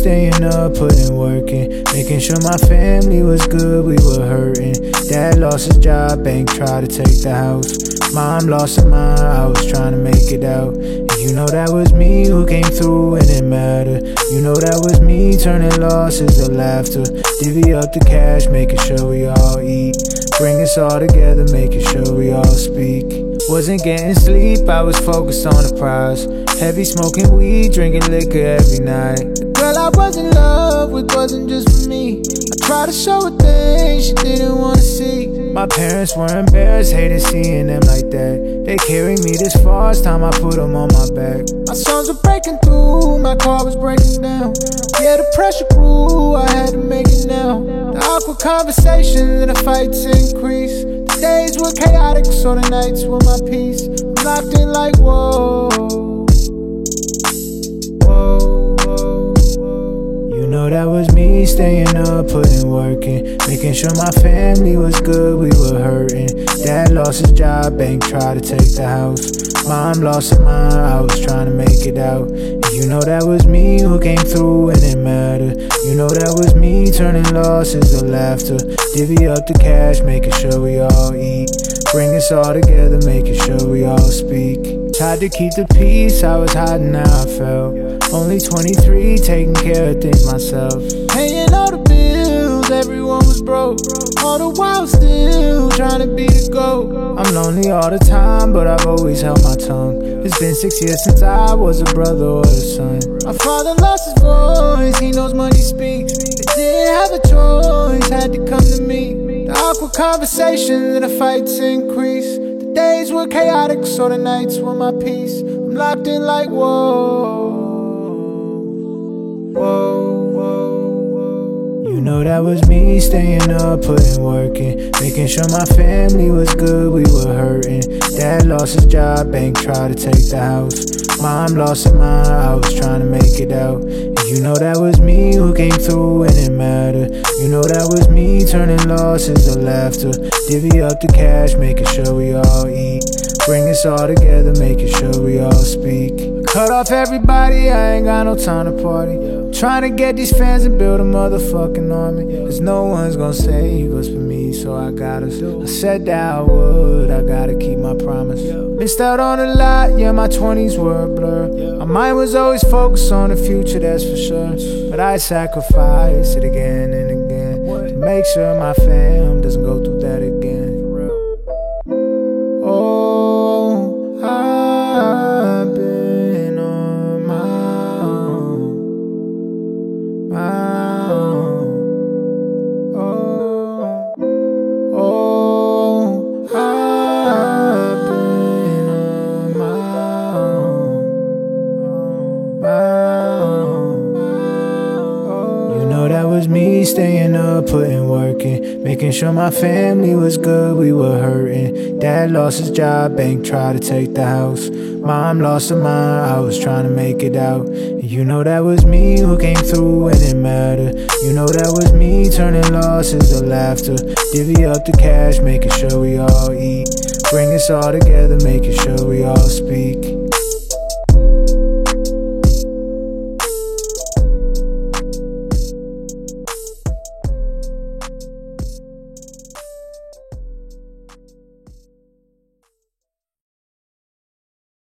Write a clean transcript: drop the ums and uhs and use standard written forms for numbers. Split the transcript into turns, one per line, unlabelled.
staying up, putting work in, making sure my family was good, we were hurting. Dad lost his job, bank tried to take the house. Mom lost her mind, I was trying to make it out. And you know that was me who came through and it mattered. You know that was me turning losses to laughter. Divvy up the cash, making sure we all eat. Bring us all together, making sure we all speak. Wasn't getting sleep, I was focused on the prize. Heavy smoking weed, drinking liquor every night. The girl I was in love with wasn't just for me. I tried to show her things she didn't wanna see. My parents were embarrassed, hated seeing them like that. They carried me this far, it's time I put them on my back. My songs were breaking through, my car was breaking down. Yeah, the pressure grew, I had to make it now. The awkward conversations and the fights increased. The days were chaotic, so the nights were my peace. I'm locked in like whoa, whoa, whoa, whoa. You know that was me staying up, putting work in, making sure my family was good, we were hurting. Dad lost his job, bank tried to take the house. Mom lost her mind, I was trying to make it out. And you know that was me who came through and it mattered. You know that was me turning losses to laughter. Divvy up the cash, making sure we all eat. Bring us all together, making sure we all speak. Tried to keep the peace, I was hiding how I felt. Only 23, taking care of things myself. Paying all the bills, everyone was broke. All the while still trying to be the GOAT. I'm lonely all the time, but I've always held my tongue. It's been 6 years since I was a brother or a son. My father lost his voice, he knows money speaks. They didn't have a choice, had to come to me. The awkward conversations and the fights increased. The days were chaotic, so the nights were my peace. I'm locked in like whoa, whoa, whoa. You know that was me staying up, putting work in, making sure my family was good, we were hurting. Dad lost his job, bank tried to take the house. Mom lost her mind, I was trying to make it out. And you know that was me who came through and it mattered. You know that was me turning losses to laughter. Divvy up the cash, making sure we all eat. Bring us all together, making sure we all speak. Cut off everybody, I ain't got no time to party. I'm trying to get these fans and build a motherfucking army. Cause no one's gonna say he was for me, so I gotta. I said that I would, I gotta keep my promise. Missed out on a lot, yeah, my 20s were a blur. My mind was always focused on the future, that's for sure. But I sacrificed it again and again to make sure my fam doesn't go through that again. Oh, I've been on my own, my own. Oh, I've been on my own, my own. You know that was me staying up, putting work in, making sure my family was good, we were hurting. Dad lost his job, bank tried to take the house. Mom lost her mind, I was trying to make it out. And you know that was me who came through and it mattered. You know that was me turning losses to laughter. Divvy up the cash, making sure we all eat. Bring us all together, making sure we